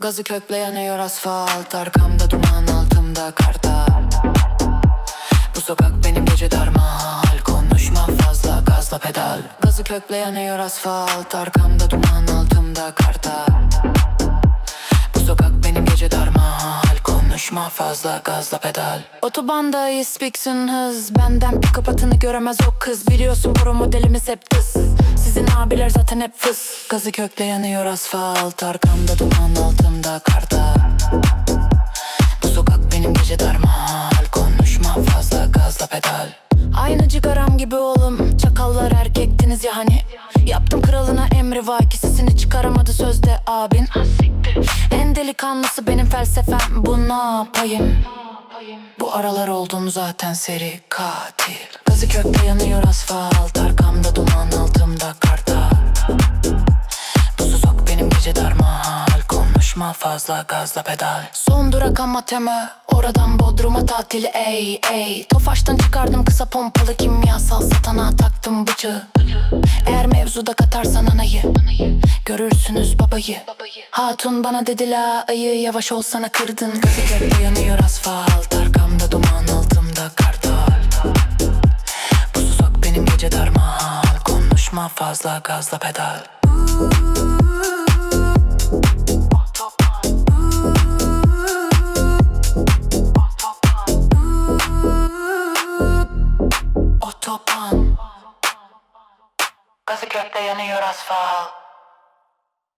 Gazı kökle yanıyor asfalt. Arkamda duman, altımda kartal. Bu sokak benim gece darmal. Konuşma fazla, gazla pedal. Gazı kökle yanıyor asfalt. Arkamda duman, altımda kartal. Bu sokak benim gece darmal. Konuşma fazla, gazla pedal. Otobanda ispiksin hız. Benden pick-up atını göremez o kız. Biliyorsun pro modelimiz hep dız. Sizin abiler zaten hep fıs. Gazı kökle yanıyor asfalt. Arkamda duman, altımda kartal. Bu sokak benim gece darmal. Konuşma fazla, gazla pedal. Aynı cigaram gibi oğlum. Çakallar erkektiniz ya hani. Yaptım kralına emri vaki. Sesini çıkaramadı sözde abin. En delikanlısı benim felsefem. Bu ne yapayım? Bu aralar oldum zaten seri katil. Gazı kökte yanıyor asfalt. Arkamda duman, altımda kartal. Bu sokak benim gece darmal. Konuşma fazla, gazla pedal. Son durak Amatemi. Oradan Bodrum'a tatili ey ey. Tofaş'tan çıkardım kısa pompalı kimyasal. Satana taktım bıçağı. Eğer mevzuda katarsan anayı, görürsünüz babayı. Hatun bana dedi la ayı, yavaş olsana kırdın. Gazı kökte yanıyor asfalt. Arkamda duman, altımda kartal. Bu sokak benim gece darmal. Konuşma fazla, gazla pedal. Otoban. Gazı kökte yanıyor asfalt.